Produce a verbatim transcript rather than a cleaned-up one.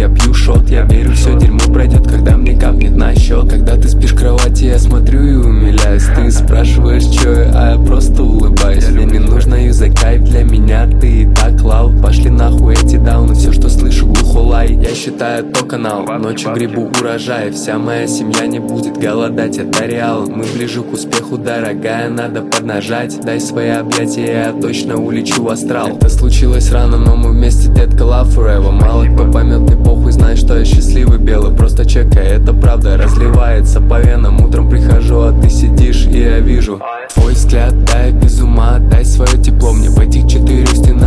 я пью шот. Я верю, все дерьмо пройдет, когда мне капнет на счет. Когда ты спишь в кровати, я смотрю и умиляюсь. Ты спрашиваешь, чё я, а я просто улыбаюсь. Мне не нужно юзать кайф, для меня ты и так лав. Пошли нахуй эти дауны, все, что слышу, глухолай. Я считаю то канал, ночью грибу урожай. Вся моя семья не будет голодать, это реал. Мы ближе к успеху, дорогая, надо поднажать. Дай свои объятия, я точно улечу в астрал. Это случилось рано, но мы вместе, детка, love forever. Мало кто поймет, мне похуй, знай, что я счастливый белый. Просто чекай, это правда разливается по венам. Утром прихожу, а ты сидишь, и я вижу твой взгляд, дай без ума, дай свое тепло мне в этих четырех стенах.